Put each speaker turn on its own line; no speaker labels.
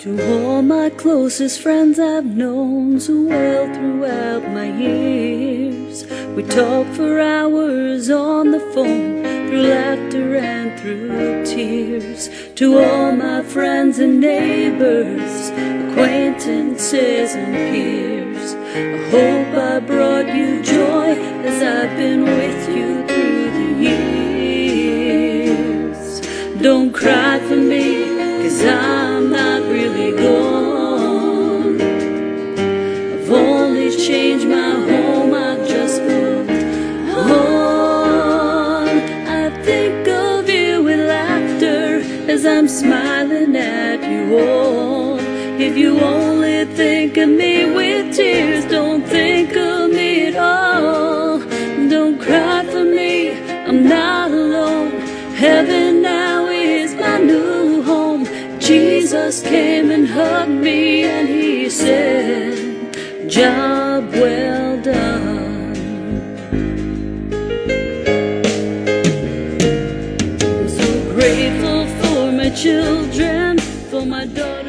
To all my closest friends I've known so well throughout my years, we talk for hours on the phone, through laughter and through tears. To all my friends and neighbors, acquaintances and peers, I hope I brought you joy as I've been with you through the years. Don't cry for me, 'cause I'm not really gone. I've only changed my home, I've just moved on. I think of you with laughter as I'm smiling at you all. If you only think of me with tears, don't think of me at all. Don't cry for me, I'm not alone. Heaven now is my new home. Jesus came and hugged me and he said, job well done. I'm so grateful for my children, for my daughter.